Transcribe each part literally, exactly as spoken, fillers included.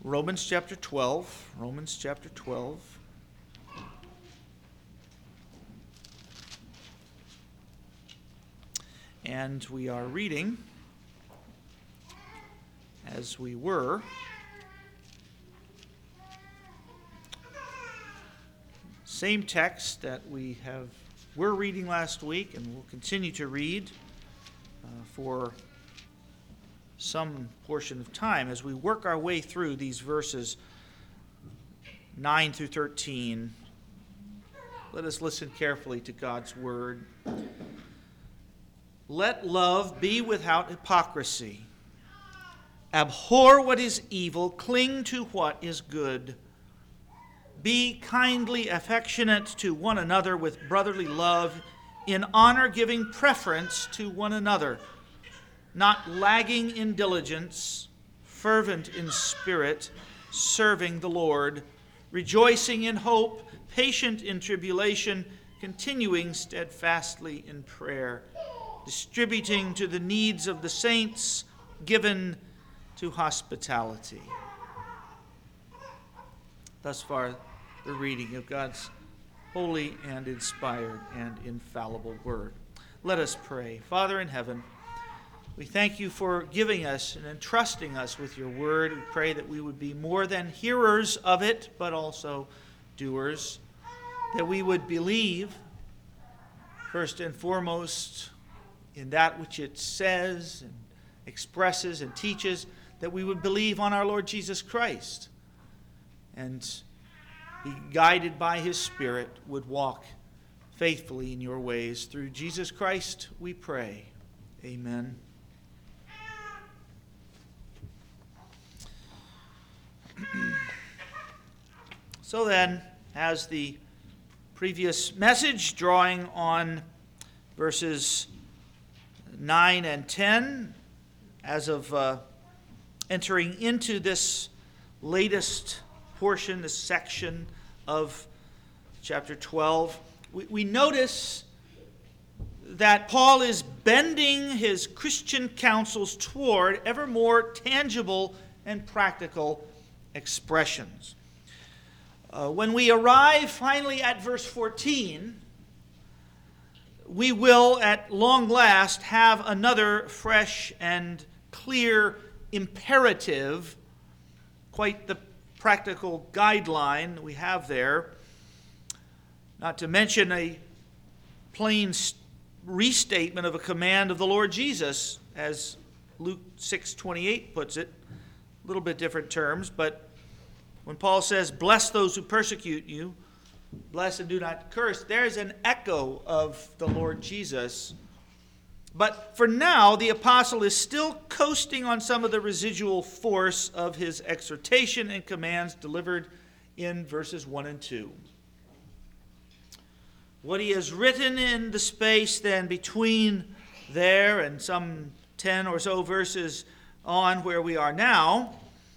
Romans chapter twelve. Romans chapter twelve. And we are reading, as we were, same text that we have were reading last week and will continue to read uh, for some portion of time as we work our way through these verses nine through thirteen. Let us listen carefully to God's word. Let love be without hypocrisy. Abhor what is evil, cling to what is good. Be kindly affectionate to one another with brotherly love, in honor giving preference to one another, not lagging in diligence, fervent in spirit, serving the Lord, rejoicing in hope, patient in tribulation, continuing steadfastly in prayer, distributing to the needs of the saints, given to hospitality. Thus far, the reading of God's holy and inspired and infallible word. Let us pray. Father in heaven, we thank you for giving us and entrusting us with your word. We pray that we would be more than hearers of it, but also doers, that we would believe, first and foremost, in that which it says and expresses and teaches, that we would believe on our Lord Jesus Christ and be guided by his Spirit, would walk faithfully in your ways. Through Jesus Christ we pray. Amen. So then, as the previous message, drawing on verses nine and ten, as of uh, entering into this latest portion, this section of chapter twelve, we, we notice that Paul is bending his Christian counsels toward ever more tangible and practical expressions. Uh, when we arrive finally at verse fourteen, we will at long last have another fresh and clear imperative, quite the practical guideline we have there, not to mention a plain restatement of a command of the Lord Jesus, as Luke six twenty-eight puts it, a little bit different terms, but when Paul says, bless those who persecute you, bless and do not curse, there's an echo of the Lord Jesus. But for now, the apostle is still coasting on some of the residual force of his exhortation and commands delivered in verses one and two. What he has written in the space then between there and some ten or so verses on where we are now,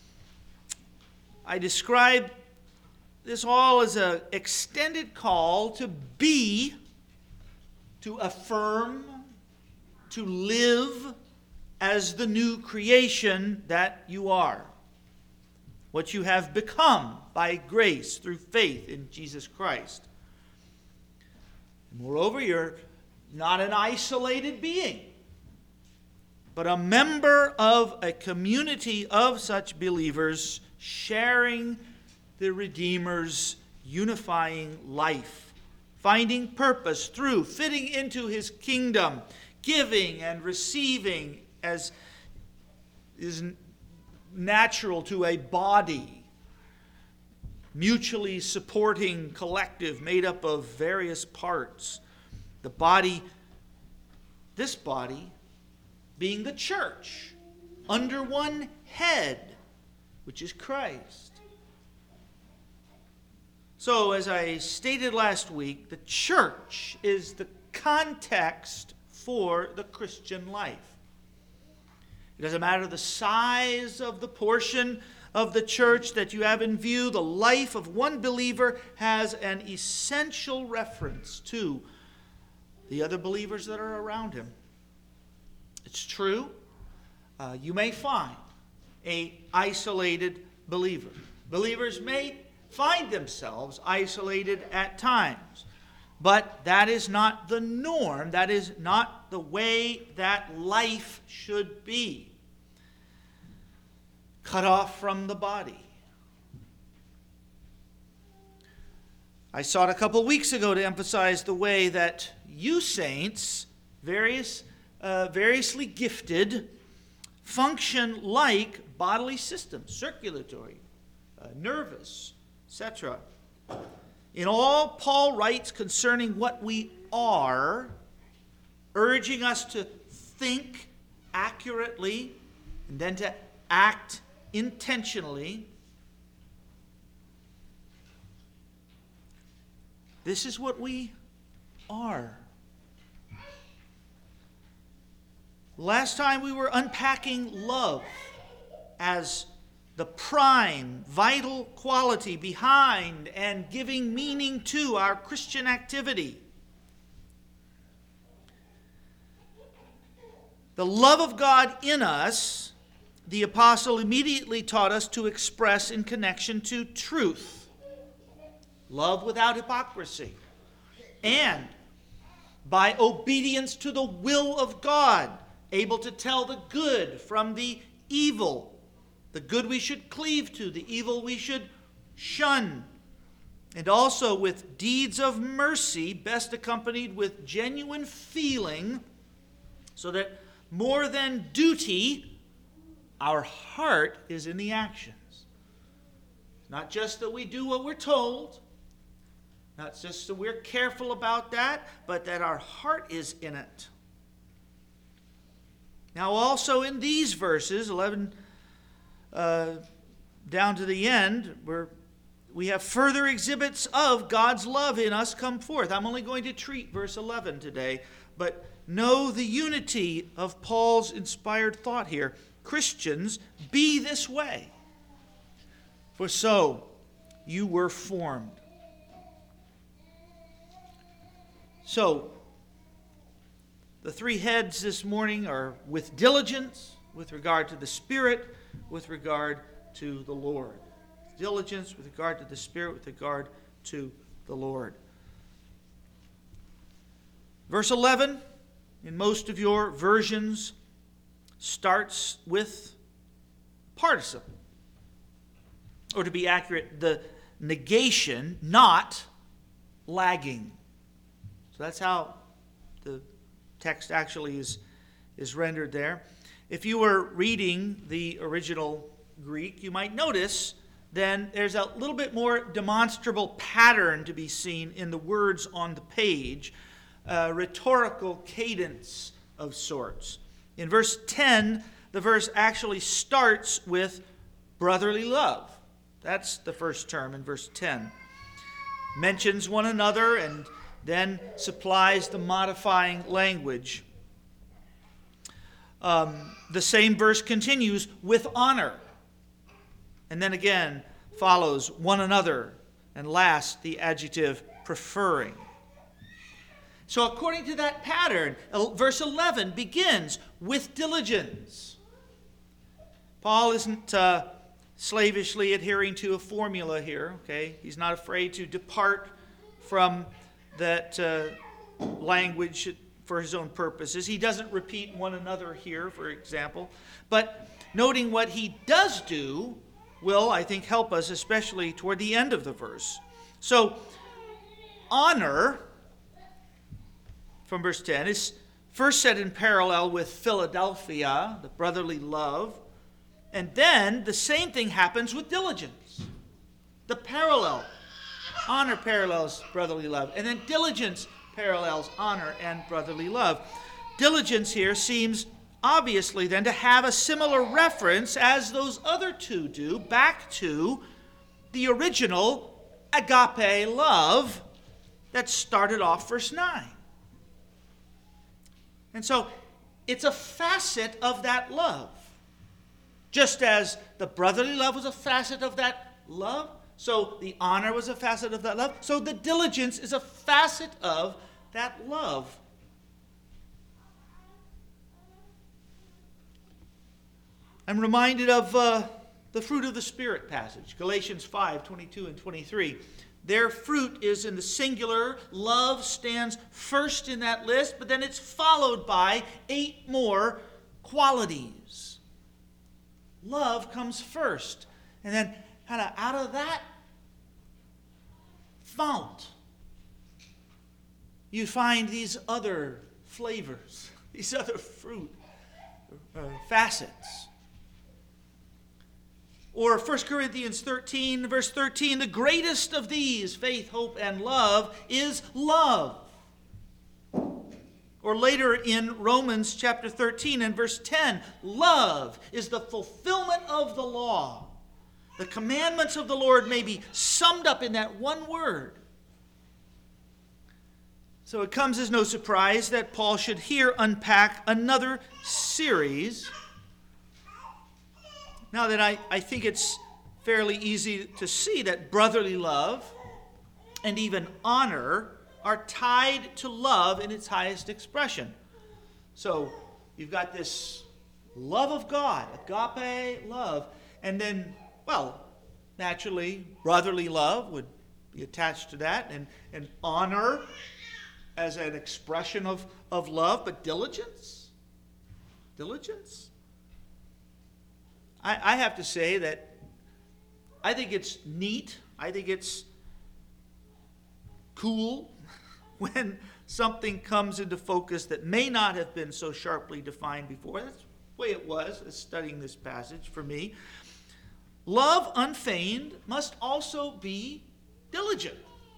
I describe this all as an extended call to be, to affirm, to live as the new creation that you are. What you have become by grace through faith in Jesus Christ. Moreover, you're not an isolated being, but a member of a community of such believers sharing the Redeemer's unifying life, finding purpose through fitting into his kingdom, giving and receiving as is natural to a body, mutually supporting collective made up of various parts. The body, this body, being the church, under one head, which is Christ. So, as I stated last week, the church is the context for the Christian life. It doesn't matter the size of the portion of the church that you have in view. The life of one believer has an essential reference to the other believers that are around him. It's true. Uh, you may find a isolated believers. Believers may find themselves isolated at times, but that is not the norm. That is not the way that life should be. Cut off from the body. I sought a couple weeks ago to emphasize the way that you saints, various, uh, variously gifted, function like bodily systems, circulatory, uh, nervous, et cetera. In all, Paul writes concerning what we are, urging us to think accurately and then to act intentionally. This is what we are. Last time we were unpacking love as the prime, vital quality behind and giving meaning to our Christian activity. The love of God in us, the apostle immediately taught us to express in connection to truth. Love without hypocrisy. And by obedience to the will of God, able to tell the good from the evil. The good we should cleave to, the evil we should shun. And also with deeds of mercy, best accompanied with genuine feeling, so that more than duty, our heart is in the actions. Not just that we do what we're told, not just that we're careful about that, but that our heart is in it. Now also in these verses, eleven uh, down to the end, where we have further exhibits of God's love in us come forth. I'm only going to treat verse eleven today, but know the unity of Paul's inspired thought here. Christians, be this way, for so you were formed. So, the three heads this morning are with diligence, with regard to the Spirit, with regard to the Lord. Diligence with regard to the Spirit, with regard to the Lord. Verse eleven, in most of your versions, starts with participle. Or to be accurate, the negation, not lagging. So that's how the text actually is, is rendered there. If you were reading the original Greek, you might notice then there's a little bit more demonstrable pattern to be seen in the words on the page, a rhetorical cadence of sorts. In verse ten, the verse actually starts with brotherly love. That's the first term in verse ten. Mentions one another and then supplies the modifying language. Um, the same verse continues with honor. And then again follows one another. And last, the adjective preferring. So according to that pattern, verse eleven begins with diligence. Paul isn't uh, slavishly adhering to a formula here, okay? He's not afraid to depart from that uh, language for his own purposes. He doesn't repeat one another here, for example. But noting what he does do will, I think, help us, especially toward the end of the verse. So, honor, from verse ten, is first set in parallel with Philadelphia, the brotherly love. And then the same thing happens with diligence. The parallel. Honor parallels brotherly love. And then diligence parallels honor and brotherly love. Diligence here seems obviously then to have a similar reference as those other two do back to the original agape love that started off verse nine. And so it's a facet of that love. Just as the brotherly love was a facet of that love, so the honor was a facet of that love, so the diligence is a facet of that love. I'm reminded of uh, the fruit of the Spirit passage, Galatians five, twenty-two and twenty-three. Their fruit is in the singular. Love stands first in that list, but then it's followed by eight more qualities. Love comes first. And then kind of out of that fount, you find these other flavors, these other fruit uh, facets. Or First Corinthians thirteen, verse thirteen, the greatest of these, faith, hope, and love, is love. Or later in Romans chapter thirteen and verse ten, love is the fulfillment of the law. The commandments of the Lord may be summed up in that one word. So it comes as no surprise that Paul should here unpack another series. Now that I, I think it's fairly easy to see that brotherly love and even honor are tied to love in its highest expression. So you've got this love of God, agape love, and then, well, naturally, brotherly love would be attached to that, and, and honor as an expression of, of love, but diligence? Diligence? I, I have to say that I think it's neat, I think it's cool when something comes into focus that may not have been so sharply defined before. That's the way it was as studying this passage for me. Love unfeigned must also be diligent.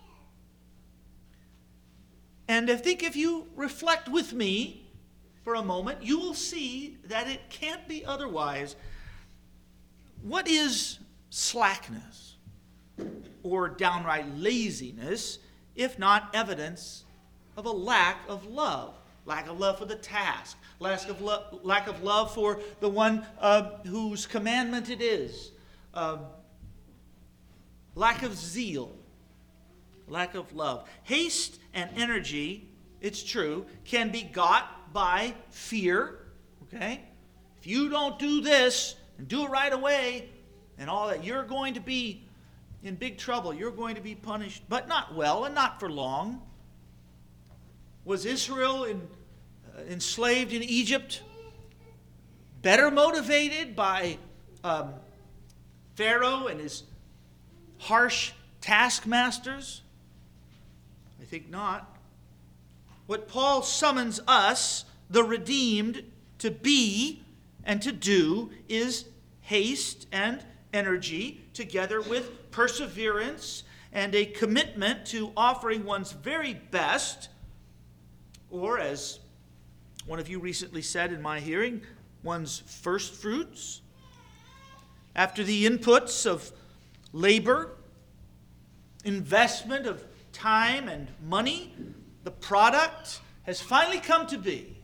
And I think if you reflect with me for a moment, you will see that it can't be otherwise. What is slackness or downright laziness if not evidence of a lack of love? Lack of love for the task, lack of, lo- lack of love for the one uh, whose commandment it is, uh, lack of zeal, lack of love. Haste and energy, it's true, can be got by fear, okay? If you don't do this and do it right away and all that, you're going to be in big trouble. You're going to be punished, but not well and not for long. Was Israel in, uh, enslaved in Egypt better motivated by um, Pharaoh and his harsh taskmasters? I think not. What Paul summons us, the redeemed, to be and to do is haste and energy together with perseverance and a commitment to offering one's very best, or as one of you recently said in my hearing, one's first fruits. After the inputs of labor, investment of time and money, the product has finally come to be.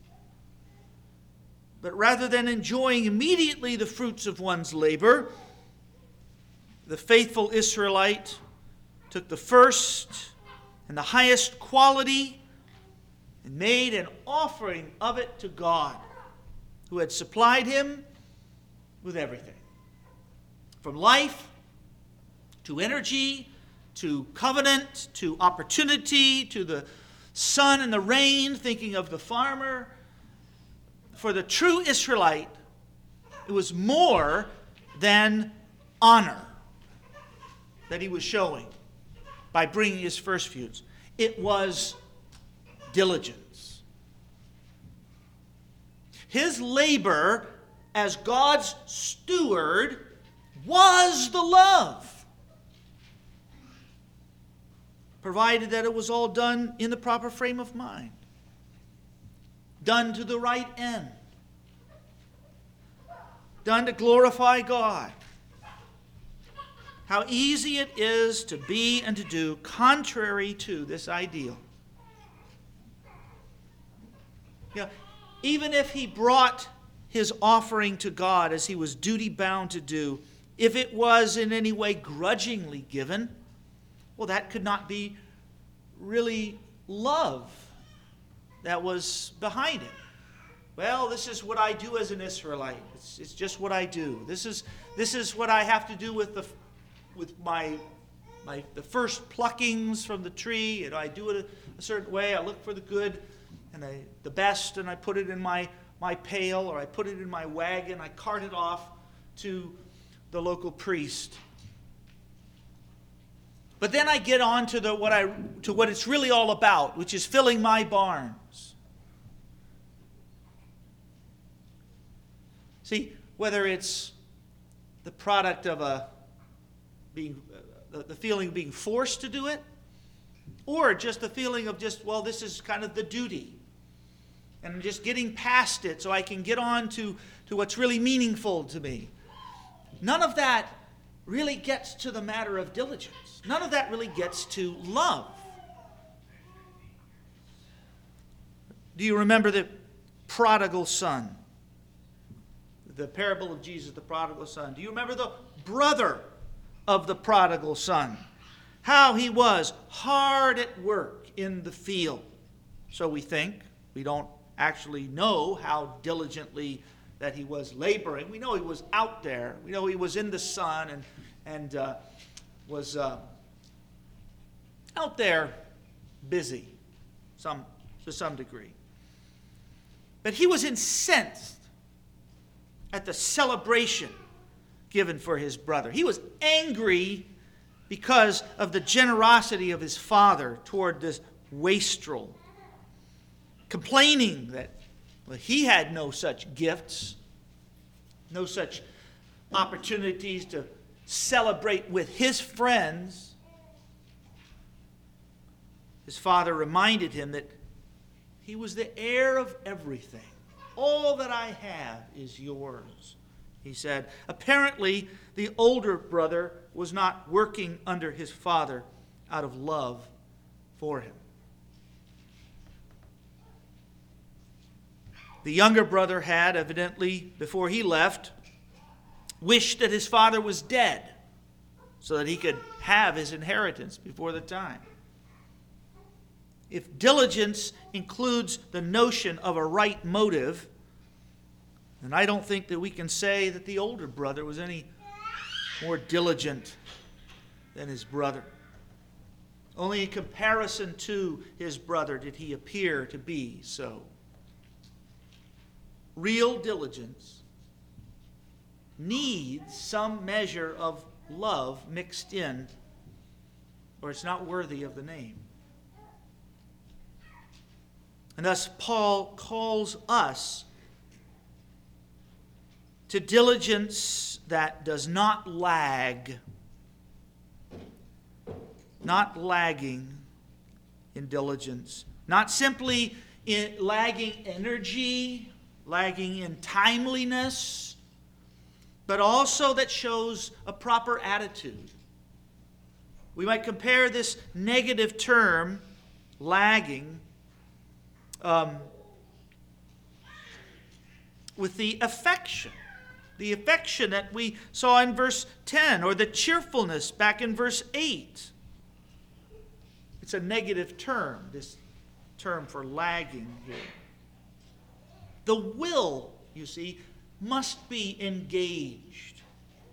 But rather than enjoying immediately the fruits of one's labor, the faithful Israelite took the first and the highest quality and made an offering of it to God, who had supplied him with everything. From life to energy, to covenant, to opportunity, to the sun and the rain, thinking of the farmer. For the true Israelite, it was more than honor that he was showing by bringing his first fruits. It was diligence. His labor as God's steward was the love, provided that it was all done in the proper frame of mind, done to the right end, done to glorify God. How easy it is to be and to do contrary to this ideal. You know, even if he brought his offering to God as he was duty-bound to do, if it was in any way grudgingly given, well, that could not be really love that was behind it. well, this is what I do as an Israelite. It's, it's just what I do. This is this is what I have to do with the with my my the first pluckings from the tree. And I do it a, a certain way. I look for the good and I, the best, and I put it in my my pail, or I put it in my wagon. I cart it off to the local priest. But then I get on to the what I to what it's really all about, which is filling my barns. See, whether it's the product of a being uh, the feeling of being forced to do it, or just the feeling of just, well, this is kind of the duty, and I'm just getting past it so I can get on to, to what's really meaningful to me. None of that really gets to the matter of diligence. None of that really gets to love. Do you remember the prodigal son? The parable of Jesus, the prodigal son. Do you remember the brother of the prodigal son? How he was hard at work in the field. So we think. We don't actually know how diligently that he was laboring. We know he was out there. We know he was in the sun and, and uh, was uh, out there busy some, to some degree. But he was incensed at the celebration given for his brother. He was angry because of the generosity of his father toward this wastrel, complaining that, well, he had no such gifts, no such opportunities to celebrate with his friends. His father reminded him that he was the heir of everything. All that I have is yours, he said. Apparently, the older brother was not working under his father out of love for him. The younger brother had, evidently, before he left, wished that his father was dead so that he could have his inheritance before the time. If diligence includes the notion of a right motive, then I don't think that we can say that the older brother was any more diligent than his brother. Only in comparison to his brother did he appear to be so. Real diligence needs some measure of love mixed in, or it's not worthy of the name. And thus Paul calls us to diligence that does not lag, not lagging in diligence, not simply in lagging energy, lagging in timeliness, but also that shows a proper attitude. We might compare this negative term, lagging, um, with the affection. The affection that we saw in verse ten, or the cheerfulness back in verse eight. It's a negative term, this term for lagging here. The will, you see, must be engaged.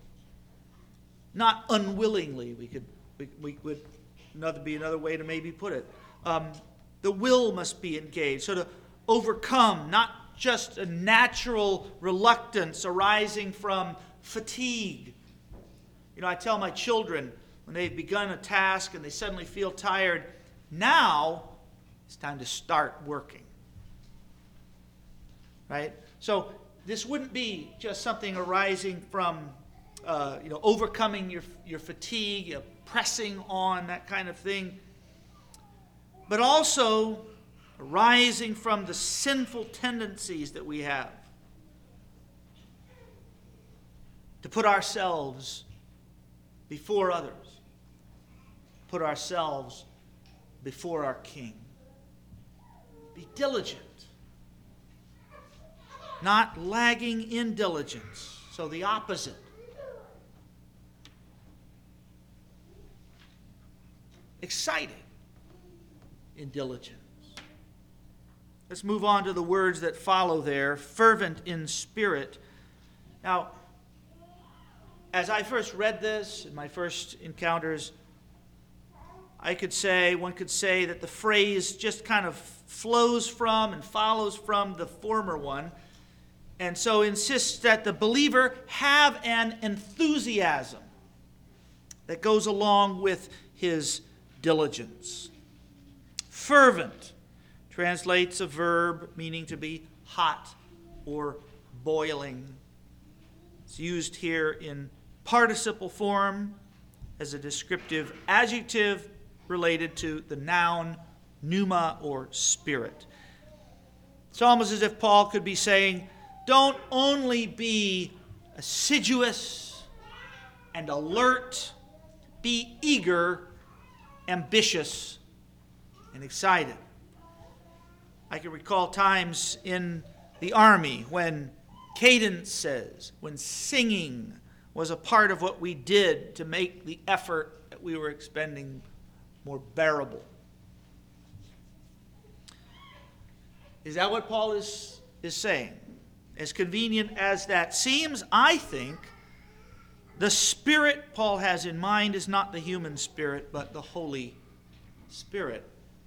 Not unwillingly, we could we, we would another be another way to maybe put it. Um, the will must be engaged. So to overcome, not just a natural reluctance arising from fatigue. You know, I tell my children when they've begun a task and they suddenly feel tired, now it's time to start working. Right? So this wouldn't be just something arising from, uh, you know, overcoming your, your fatigue, you know, pressing on, that kind of thing. But also arising from the sinful tendencies that we have to put ourselves before others, put ourselves before our King. Be diligent, not lagging in diligence. So the opposite. Excited in diligence. Let's move on to the words that follow there. Fervent in spirit. Now, as I first read this, in my first encounters, I could say, one could say that the phrase just kind of flows from and follows from the former one, and so insists that the believer have an enthusiasm that goes along with his diligence. Fervent translates a verb meaning to be hot or boiling. It's used here in participle form as a descriptive adjective related to the noun pneuma or spirit. It's almost as if Paul could be saying, don't only be assiduous and alert, be eager, ambitious, and excited. I can recall times in the army when cadences, when singing was a part of what we did to make the effort that we were expending more bearable. Is that what Paul is, is saying? As convenient as that seems, I think the spirit Paul has in mind is not the human spirit, but the Holy Spirit.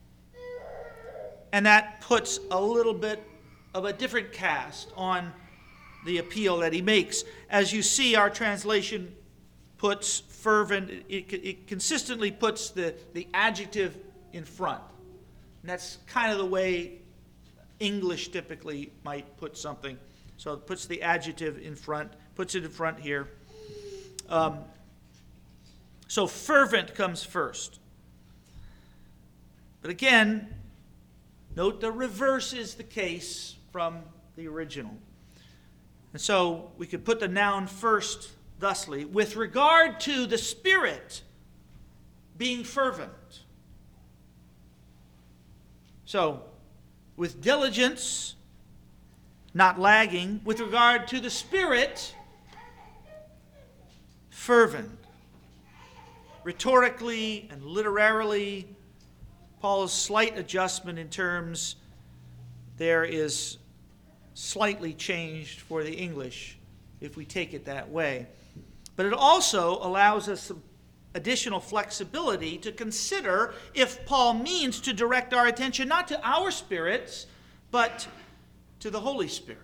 And that puts a little bit of a different cast on the appeal that he makes. As you see, our translation puts fervent, it, it consistently puts the, the adjective in front. And that's kind of the way English typically might put something. So it puts the adjective in front, puts it in front here. Um, so fervent comes first. But again, note the reverse is the case from the original. And so we could put the noun first thusly, with regard to the Spirit being fervent. So, with diligence, not lagging, with regard to the Spirit, fervent. Rhetorically and literarily, Paul's slight adjustment in terms there is slightly changed for the English, if we take it that way. But it also allows us some additional flexibility to consider if Paul means to direct our attention not to our spirits, but to the Holy Spirit.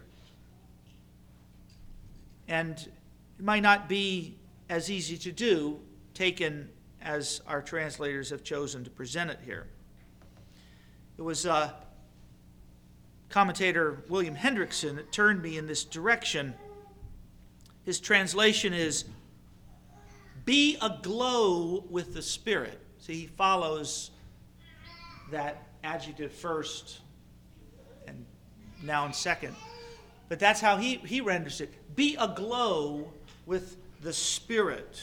And it might not be as easy to do, taken as our translators have chosen to present it here. It was uh, commentator William Hendrickson that turned me in this direction. His translation is, be aglow with the Spirit. See, he follows that adjective first and noun second. But that's how he, he renders it. Be aglow with the Spirit.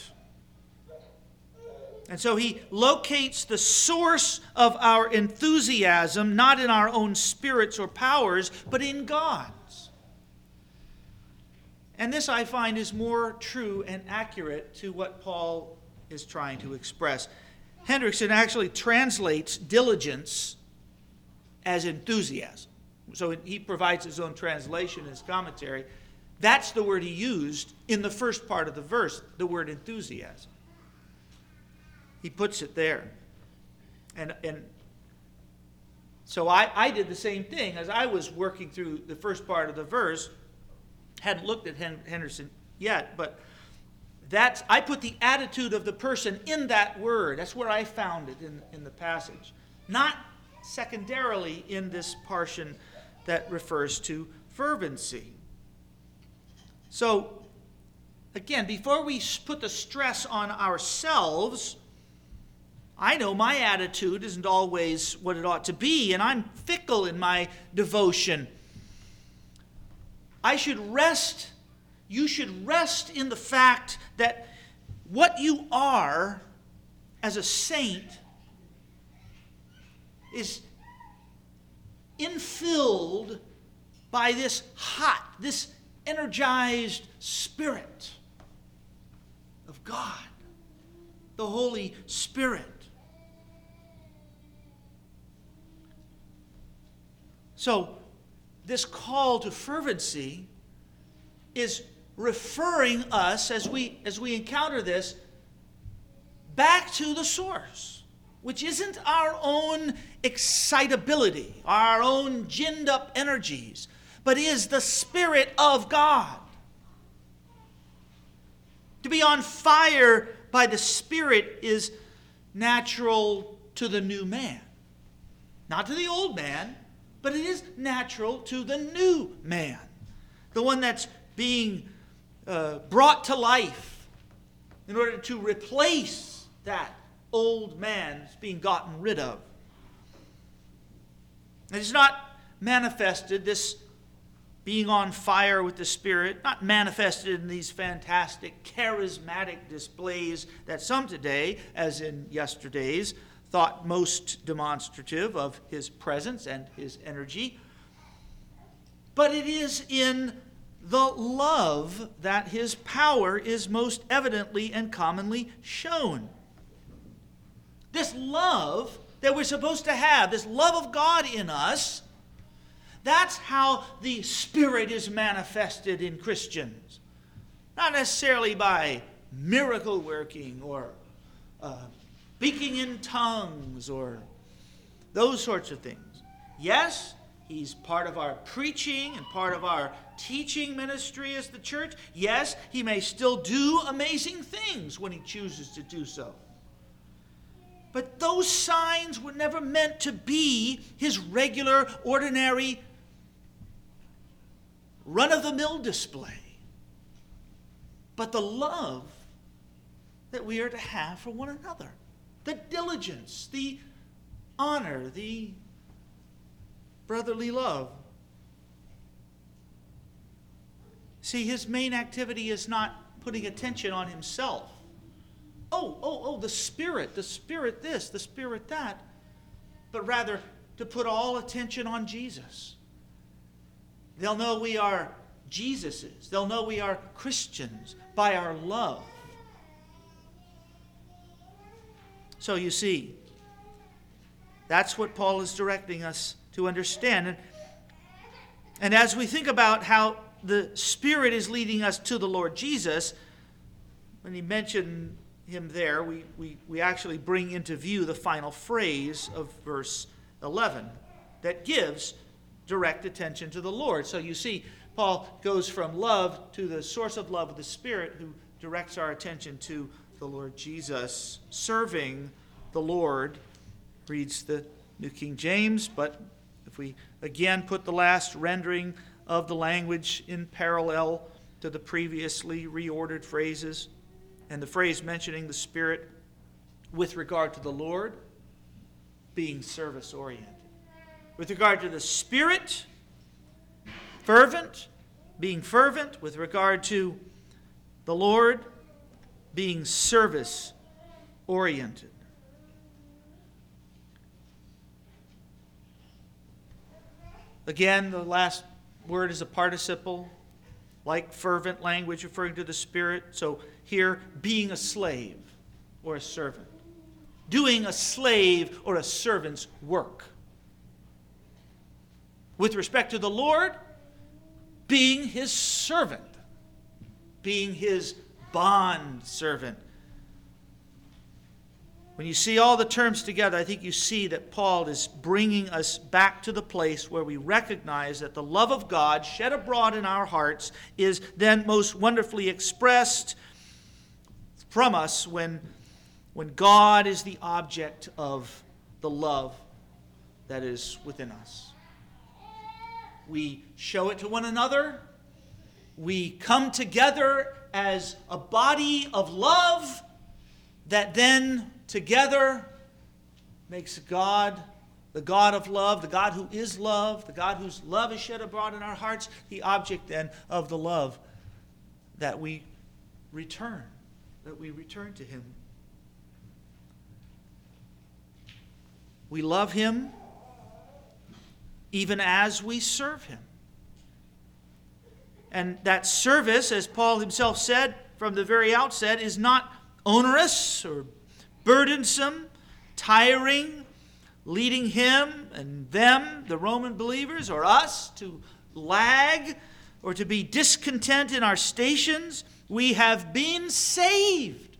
And so he locates the source of our enthusiasm not in our own spirits or powers, but in God's. And this, I find, is more true and accurate to what Paul is trying to express. Hendrickson actually translates diligence as enthusiasm. So he provides his own translation in his commentary. That's the word he used in the first part of the verse, the word enthusiasm. He puts it there. And, and so I, I did the same thing as I was working through the first part of the verse. Hadn't looked at Henderson yet, but that's, I put the attitude of the person in that word. That's where I found it in, in the passage. Not secondarily in this portion that refers to fervency. So, again, before we put the stress on ourselves, I know my attitude isn't always what it ought to be, and I'm fickle in my devotion. I should rest, you should rest in the fact that what you are as a saint is infilled by this hot, this energized Spirit of God, the Holy Spirit. So this call to fervency is referring us, as we as we encounter this, back to the source, which isn't our own excitability, our own ginned up energies, but is the Spirit of God. To be on fire by the Spirit is natural to the new man. Not to the old man, but it is natural to the new man. The one that's being uh, brought to life in order to replace that old man that's being gotten rid of. It is not manifested, this being on fire with the Spirit, not manifested in these fantastic, charismatic displays that some today, as in yesterday's, thought most demonstrative of his presence and his energy. But it is in the love that his power is most evidently and commonly shown. This love that we're supposed to have, this love of God in us, that's how the Spirit is manifested in Christians. Not necessarily by miracle working or uh, speaking in tongues or those sorts of things. Yes, he's part of our preaching and part of our teaching ministry as the church. Yes, he may still do amazing things when he chooses to do so. But those signs were never meant to be his regular, ordinary, run-of-the-mill display. But the love that we are to have for one another. The diligence, the honor, the brotherly love. See, his main activity is not putting attention on himself. Oh, oh, oh, the Spirit, the Spirit this, the Spirit that. But rather to put all attention on Jesus. They'll know we are Jesus's. They'll know we are Christians by our love. So you see, that's what Paul is directing us to understand. And, and as we think about how the Spirit is leading us to the Lord Jesus, when he mentioned him there, we, we, we actually bring into view the final phrase of verse eleven that gives direct attention to the Lord. So you see, Paul goes from love to the source of love of the Spirit, who directs our attention to the Lord Jesus, serving the Lord, reads the New King James, but if we again put the last rendering of the language in parallel to the previously reordered phrases, and the phrase mentioning the Spirit with regard to the Lord being service-oriented. With regard to the Spirit, fervent, being fervent. With regard to the Lord, being service-oriented. Again, the last word is a participle, like fervent language referring to the Spirit. So here, being a slave or a servant. Doing a slave or a servant's work. With respect to the Lord, being his servant. Being his bond servant. When you see all the terms together, I think you see that Paul is bringing us back to the place where we recognize that the love of God shed abroad in our hearts is then most wonderfully expressed from us when, when God is the object of the love that is within us. We show it to one another. We come together as a body of love that then together makes God, the God of love, the God who is love, the God whose love is shed abroad in our hearts, the object then of the love that we return, that we return to him. We love him even as we serve him. And that service, as Paul himself said from the very outset, is not onerous or burdensome, tiring, leading him and them, the Roman believers, or us, to lag or to be discontent in our stations. We have been saved.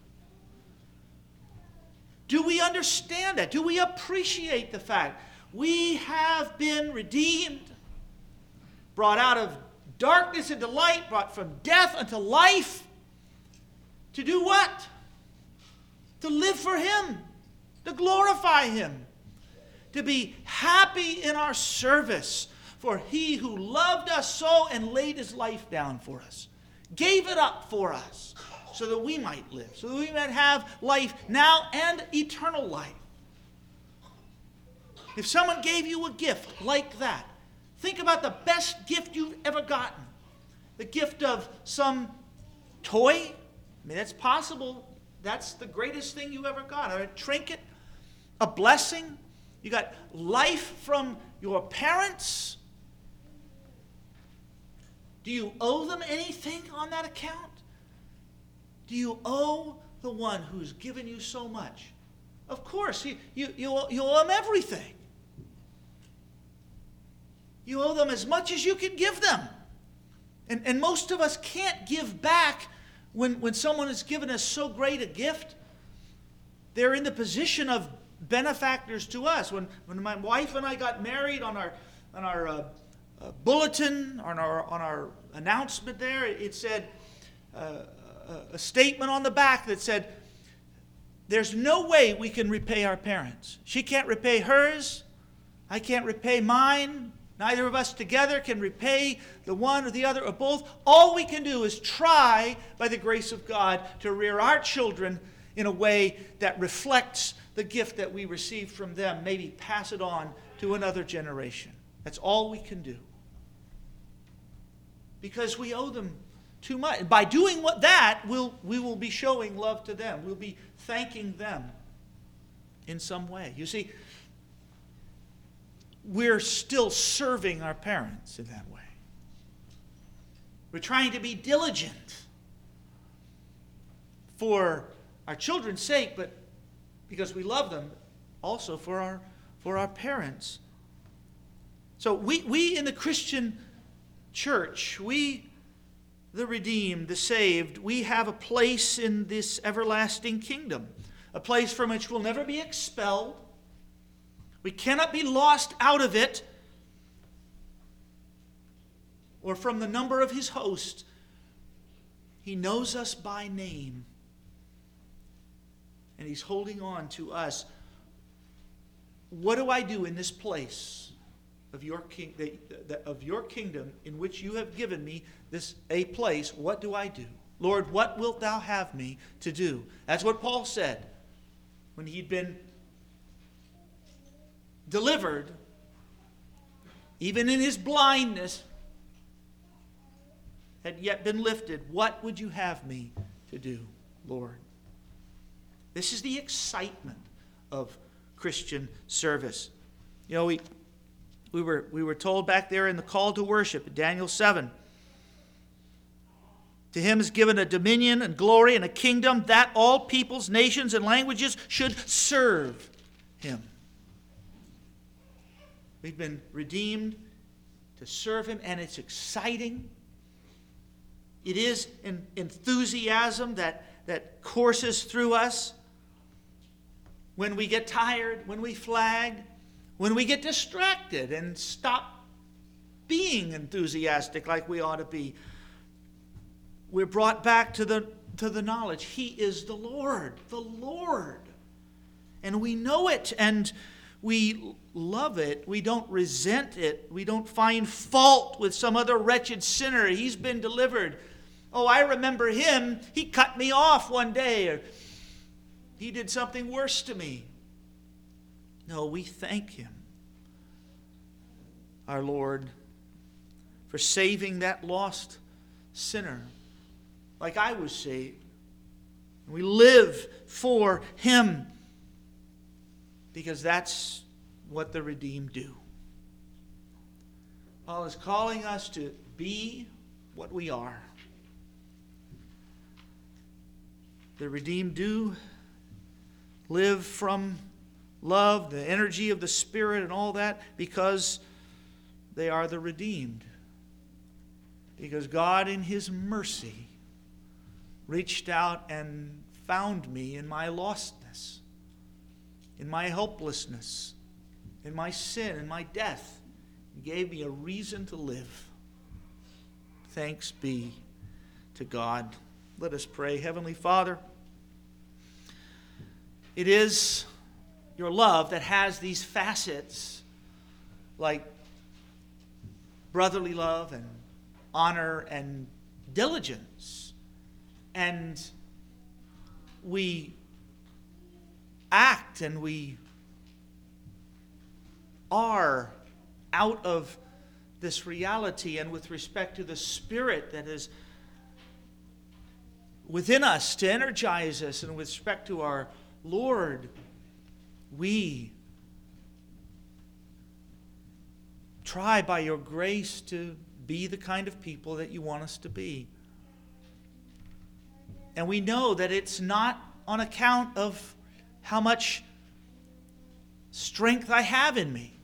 Do we understand that? Do we appreciate the fact we have been redeemed, brought out of darkness into light, brought from death unto life? To do what? To live for him, to glorify him, to be happy in our service for he who loved us so and laid his life down for us, gave it up for us so that we might live, so that we might have life now and eternal life. If someone gave you a gift like that, think about the best gift you've ever gotten. The gift of some toy. I mean, that's possible. That's the greatest thing you ever got. A trinket, a blessing. You got life from your parents. Do you owe them anything on that account? Do you owe the one who's given you so much? Of course, you, you, you, owe, you owe them everything. You owe them as much as you can give them. And, and most of us can't give back when, when someone has given us so great a gift. They're in the position of benefactors to us. When, when my wife and I got married, on our, on our uh, uh, bulletin, on our, on our announcement there, it, it said, uh, a, a statement on the back that said, there's no way we can repay our parents. She can't repay hers. I can't repay mine. Neither of us together can repay the one or the other or both. All we can do is try, by the grace of God, to rear our children in a way that reflects the gift that we received from them. Maybe pass it on to another generation. That's all we can do. Because we owe them too much. By doing what that, we'll, we will be showing love to them. We'll be thanking them in some way. You see, we're still serving our parents in that way. We're trying to be diligent for our children's sake, but because we love them, also for our, for our parents. So we, we in the Christian church, we, the redeemed, the saved, we have a place in this everlasting kingdom, a place from which we'll never be expelled. We cannot be lost out of it or from the number of his host. He knows us by name, and he's holding on to us. What do I do in this place of your king, of your kingdom in which you have given me this a place? What do I do? Lord, what wilt thou have me to do? That's what Paul said when he'd been delivered, even in his blindness, had yet been lifted. What would you have me to do, Lord? This is the excitement of Christian service. You know, we we were we were told back there in the call to worship in Daniel seven. To him is given a dominion and glory and a kingdom that all peoples, nations, and languages should serve him. We've been redeemed to serve him, and it's exciting. It is an enthusiasm that, that courses through us. When we get tired, when we flag, when we get distracted and stop being enthusiastic like we ought to be, we're brought back to the, to the knowledge. He is the Lord, the Lord. And we know it, and we love it. We don't resent it. We don't find fault with some other wretched sinner. He's been delivered. Oh, I remember him. He cut me off one day, or he did something worse to me. No, we thank him, our Lord, for saving that lost sinner like I was saved. We live for him because that's what the redeemed do. Paul is calling us to be what we are. The redeemed do live from love, the energy of the Spirit and all that, because they are the redeemed. Because God in His mercy reached out and found me in my lostness, in my helplessness, in my sin, in my death. He gave me a reason to live. Thanks be to God. Let us pray. Heavenly Father, it is your love that has these facets like brotherly love and honor and diligence. And we act and we are out of this reality, and with respect to the Spirit that is within us to energize us, and with respect to our Lord, we try by your grace to be the kind of people that you want us to be. And we know that it's not on account of how much strength I have in me,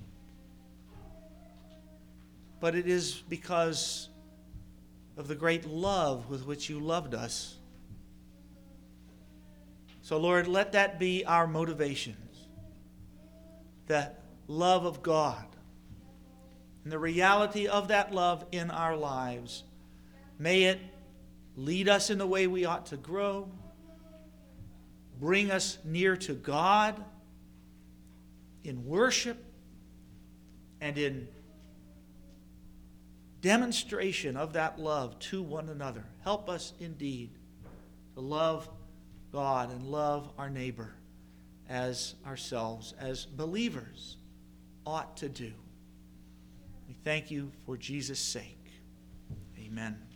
but it is because of the great love with which you loved us. So, Lord, let that be our motivations, the love of God, and the reality of that love in our lives. May it lead us in the way we ought to grow, bring us near to God in worship and in demonstration of that love to one another. Help us indeed to love God and love our neighbor as ourselves, as believers ought to do. We thank you for Jesus' sake. Amen.